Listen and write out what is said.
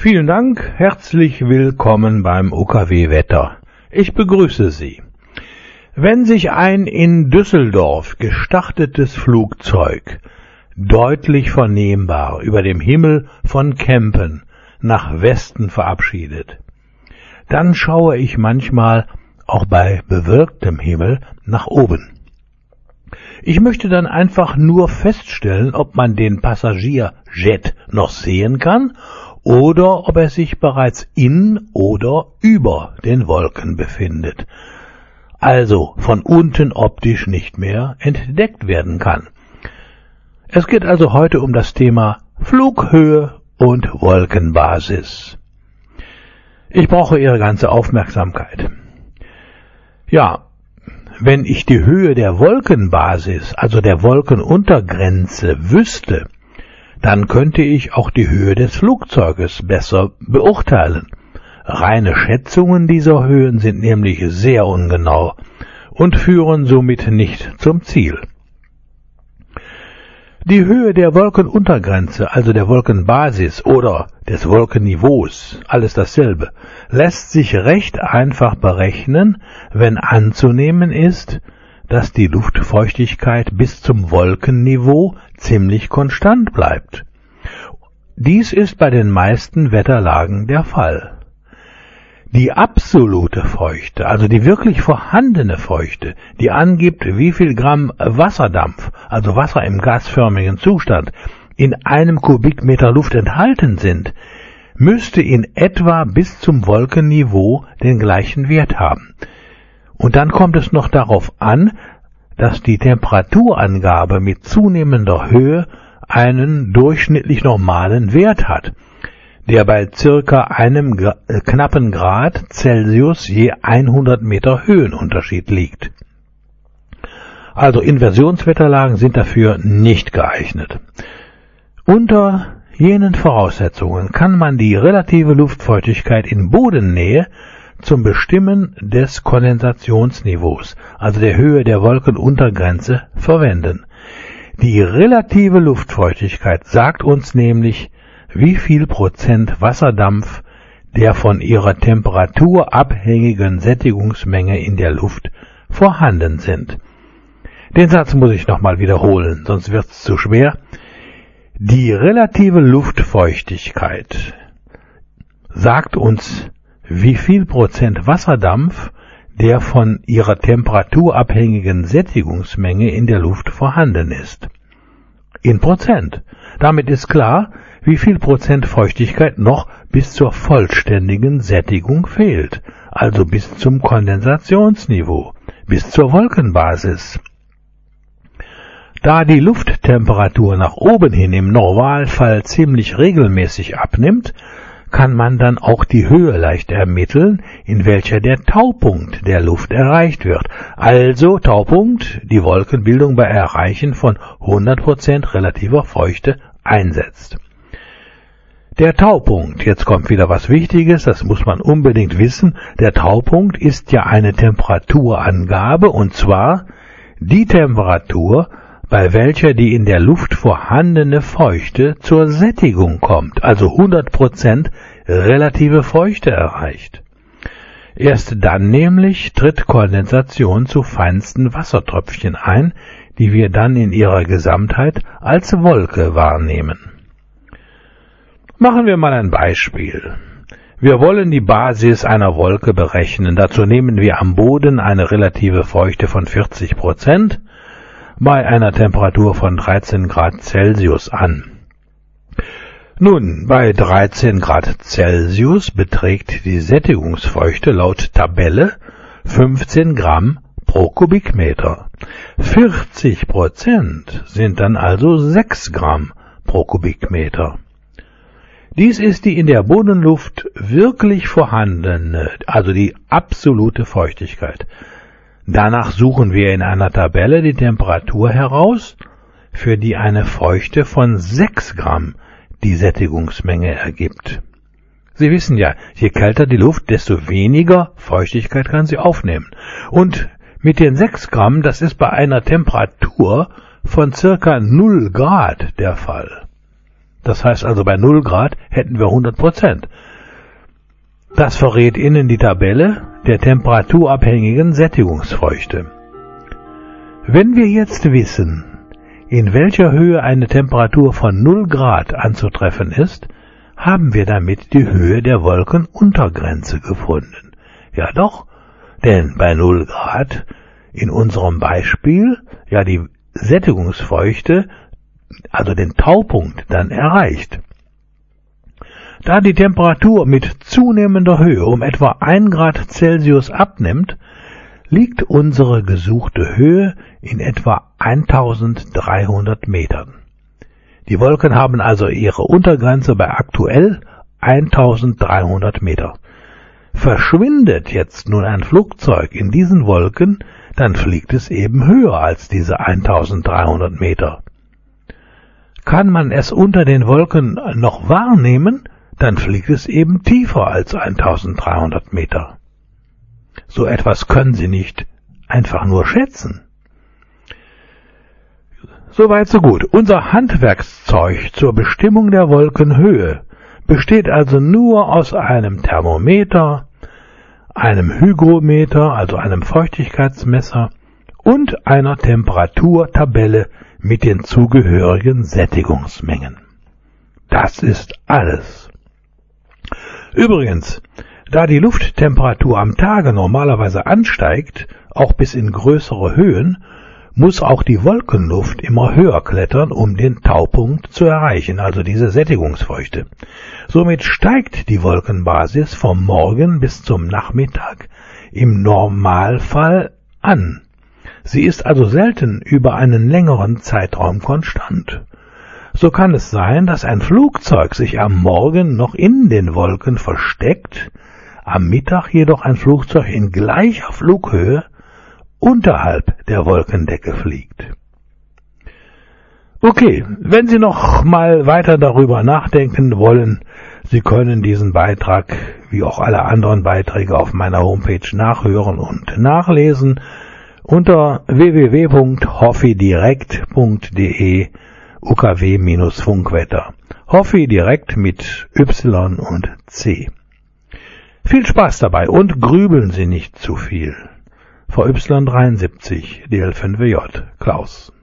Vielen Dank, herzlich willkommen beim UKW-Wetter. Ich begrüße Sie. Wenn sich ein in Düsseldorf gestartetes Flugzeug deutlich vernehmbar über dem Himmel von Kempen nach Westen verabschiedet, dann schaue ich manchmal auch bei bewölktem Himmel nach oben. Ich möchte dann einfach nur feststellen, ob man den Passagierjet noch sehen kann oder ob er sich bereits in oder über den Wolken befindet, also von unten optisch nicht mehr entdeckt werden kann. Es geht also heute um das Thema Flughöhe und Wolkenbasis. Ich brauche Ihre ganze Aufmerksamkeit. Ja, wenn ich die Höhe der Wolkenbasis, also der Wolkenuntergrenze, wüsste, dann könnte ich auch die Höhe des Flugzeuges besser beurteilen. Reine Schätzungen dieser Höhen sind nämlich sehr ungenau und führen somit nicht zum Ziel. Die Höhe der Wolkenuntergrenze, also der Wolkenbasis oder des Wolkenniveaus, alles dasselbe, lässt sich recht einfach berechnen, wenn anzunehmen ist, dass die Luftfeuchtigkeit bis zum Wolkenniveau ziemlich konstant bleibt. Dies ist bei den meisten Wetterlagen der Fall. Die absolute Feuchte, also die wirklich vorhandene Feuchte, die angibt, wie viel Gramm Wasserdampf, also Wasser im gasförmigen Zustand, in einem Kubikmeter Luft enthalten sind, müsste in etwa bis zum Wolkenniveau den gleichen Wert haben. Und dann kommt es noch darauf an, dass die Temperaturangabe mit zunehmender Höhe einen durchschnittlich normalen Wert hat, der bei circa einem knappen Grad Celsius je 100 Meter Höhenunterschied liegt. Also Inversionswetterlagen sind dafür nicht geeignet. Unter jenen Voraussetzungen kann man die relative Luftfeuchtigkeit in Bodennähe zum Bestimmen des Kondensationsniveaus, also der Höhe der Wolkenuntergrenze, verwenden. Die relative Luftfeuchtigkeit sagt uns nämlich, wie viel Prozent Wasserdampf der von ihrer Temperatur abhängigen Sättigungsmenge in der Luft vorhanden sind. Den Satz muss ich nochmal wiederholen, sonst wird es zu schwer. Die relative Luftfeuchtigkeit sagt uns, wie viel Prozent Wasserdampf der von ihrer Temperatur abhängigen Sättigungsmenge in der Luft vorhanden ist. In Prozent. Damit ist klar, wie viel Prozent Feuchtigkeit noch bis zur vollständigen Sättigung fehlt, also bis zum Kondensationsniveau, bis zur Wolkenbasis. Da die Lufttemperatur nach oben hin im Normalfall ziemlich regelmäßig abnimmt, kann man dann auch die Höhe leicht ermitteln, in welcher der Taupunkt der Luft erreicht wird. Also Taupunkt, die Wolkenbildung bei Erreichen von 100% relativer Feuchte einsetzt. Der Taupunkt, jetzt kommt wieder was Wichtiges, das muss man unbedingt wissen, der Taupunkt ist ja eine Temperaturangabe, und zwar die Temperatur, bei welcher die in der Luft vorhandene Feuchte zur Sättigung kommt, also 100% relative Feuchte erreicht. Erst dann nämlich tritt Kondensation zu feinsten Wassertröpfchen ein, die wir dann in ihrer Gesamtheit als Wolke wahrnehmen. Machen wir mal ein Beispiel. Wir wollen die Basis einer Wolke berechnen. Dazu nehmen wir am Boden eine relative Feuchte von 40% bei einer Temperatur von 13 Grad Celsius an. Nun, bei 13 Grad Celsius beträgt die Sättigungsfeuchte laut Tabelle 15 Gramm pro Kubikmeter. 40% sind dann also 6 Gramm pro Kubikmeter. Dies ist die in der Bodenluft wirklich vorhandene, also die absolute Feuchtigkeit. Danach suchen wir in einer Tabelle die Temperatur heraus, für die eine Feuchte von 6 Gramm die Sättigungsmenge ergibt. Sie wissen ja, je kälter die Luft, desto weniger Feuchtigkeit kann sie aufnehmen. Und mit den 6 Gramm, das ist bei einer Temperatur von circa 0 Grad der Fall. Das heißt also, bei 0 Grad hätten wir 100%. Das verrät Ihnen die Tabelle der temperaturabhängigen Sättigungsfeuchte. Wenn wir jetzt wissen, in welcher Höhe eine Temperatur von 0 Grad anzutreffen ist, haben wir damit die Höhe der Wolkenuntergrenze gefunden. Ja doch, denn bei 0 Grad in unserem Beispiel ja die Sättigungsfeuchte, also den Taupunkt, dann erreicht. Da die Temperatur mit zunehmender Höhe um etwa 1 Grad Celsius abnimmt, liegt unsere gesuchte Höhe in etwa 1300 Metern. Die Wolken haben also ihre Untergrenze bei aktuell 1300 Meter. Verschwindet jetzt nun ein Flugzeug in diesen Wolken, dann fliegt es eben höher als diese 1300 Meter. Kann man es unter den Wolken noch wahrnehmen, dann fliegt es eben tiefer als 1300 Meter. So etwas können Sie nicht einfach nur schätzen. Soweit so gut. Unser Handwerkszeug zur Bestimmung der Wolkenhöhe besteht also nur aus einem Thermometer, einem Hygrometer, also einem Feuchtigkeitsmesser, und einer Temperaturtabelle mit den zugehörigen Sättigungsmengen. Das ist alles. Übrigens, da die Lufttemperatur am Tage normalerweise ansteigt, auch bis in größere Höhen, muss auch die Wolkenluft immer höher klettern, um den Taupunkt zu erreichen, also diese Sättigungsfeuchte. Somit steigt die Wolkenbasis vom Morgen bis zum Nachmittag im Normalfall an. Sie ist also selten über einen längeren Zeitraum konstant. So kann es sein, dass ein Flugzeug sich am Morgen noch in den Wolken versteckt, am Mittag jedoch ein Flugzeug in gleicher Flughöhe unterhalb der Wolkendecke fliegt. Okay, wenn Sie noch mal weiter darüber nachdenken wollen, Sie können diesen Beitrag, wie auch alle anderen Beiträge, auf meiner Homepage nachhören und nachlesen unter www.hoffidirekt.de UKW-Funkwetter. Hoffi direkt mit Y und C. Viel Spaß dabei und grübeln Sie nicht zu viel. VY 73 DL5J Klaus.